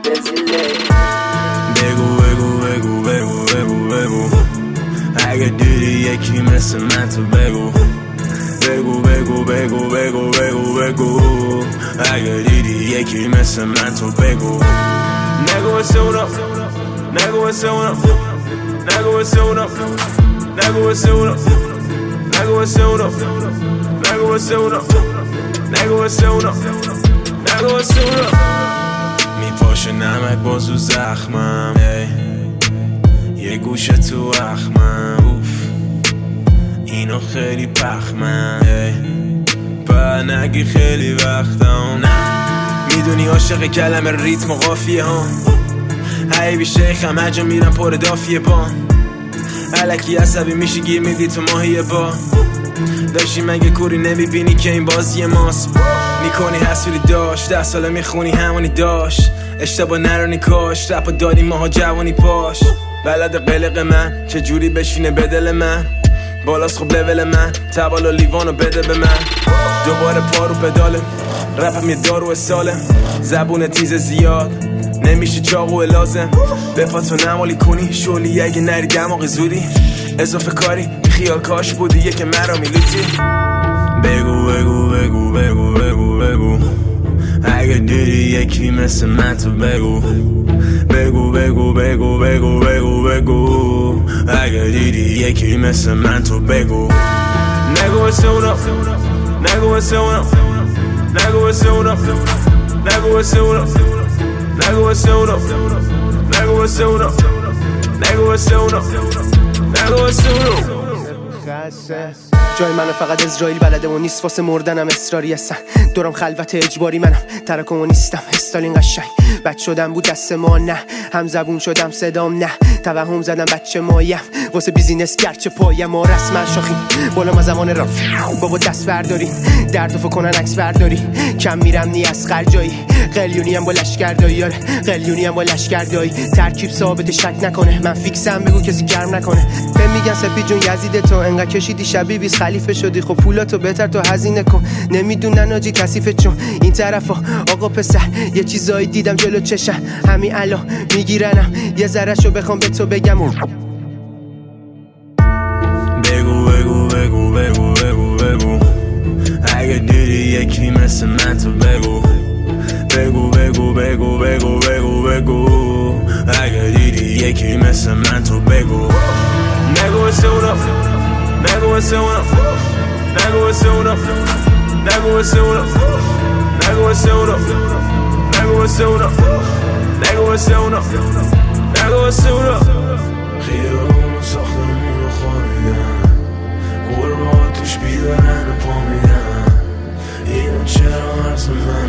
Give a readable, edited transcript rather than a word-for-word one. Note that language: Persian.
بگو بگو بگو بگو بگو بگو اگه دیدی یکی مثل من تو بگو بگو بگو بگو بگو بگو بگو اگه دیدی یکی مثل من تو بگو نگو واسه اونا نگو واسه اونا نگو واسه اونا نگو واسه اونا نگو واسه اونا نگو واسه اونا نگو واسه اونا نگو واسه اونا میپاشه نمک بازو زخمم یه گوشه تو اخمم اوف اینو خیلی پخمم با نگی خیلی وقتم نه میدونی عاشق کلمه ریتم و قافیه ها حیبی شیخم هجا میرم پر دافیه بان علکی عصبی میشی گیر میدی تو ماهیه با داشتی مگه کوری نمیبینی که این بازی ماست میکنی حسولی داشت 10 ساله میخونی همونی داشت اشتباه نرانی کاش رپا دادی ماها جوانی پاش بلد قلق من چجوری بشینه به دل من بالاست خب لول من تبال و لیوانو بده به من دوباره پارو پداله رپم یه دارو سالم زبون تیز زیاد نمیشه چاقو لازم بپا تو نمالی کنی شولی اگه نری دماغ زودی اضافه کاری بی خیال کاش بودی یه که مرا میلوتی بگو بگو بگو بگو بگو بگو اگه دیدی یکی مثل من تو بگو بگو بگو بگو بگو بگو بگو اگه دیدی یکی مثل من تو بگو نگو واسه اونا نگو واسه اونا نگو واسه اونا نگو واسه اونا نگو واسه اونا نگو واسه اونا نگو واسه اونا نگو واسه اونا جای منو فقط اسرائیل بلده و نیست واسه مردنم اصراری هستن دورم خلوت اجباری منم تراکمو نیستم استالین قشنگ بد شدم بود دست ما نه هم زبون شدم صدام نه توهم زدم بچه مایم واسه بیزینس گرچه پایم ما رسما شاخیم بالا ما زمان را بابا دست برداری درد و کنن عکس برداری کم میرم نی از خرجایی قلیونی هم با لشکردایی آره قلیونی هم با لشکردایی ترکیب ثابت شک نکنه من فیکسم بگو کسی گرم نکنه بهم میگن سپید جون یزید تو انقدر کشیدی شبیه بیس خلیفه شدی خب پولاتو بهتر تو هزینه کن نمیدونن آجی کثیفه چون این طرفا آقا پسر یه چیزایی دیدم جلو چشم همین الان میگیرنم یه ذرهشو بخوام به تو بگم بگو بگو بگو بگو بگو بگو اگه دیدی یکی مثل من تو بگو بگو بگو بگو بگو بگو بگو اگه دیدی یکی مثل من تو بگو نگو واسه اونا نگو واسه اونا نگو واسه اونا نگو واسه اونا نگو واسه اونا نگو واسه اونا نگو واسه اونا نگو واسه اونا خیابون ساختمون رو خوابیدن قربا توش بیدارن و پا میدن اینو چرا حرس من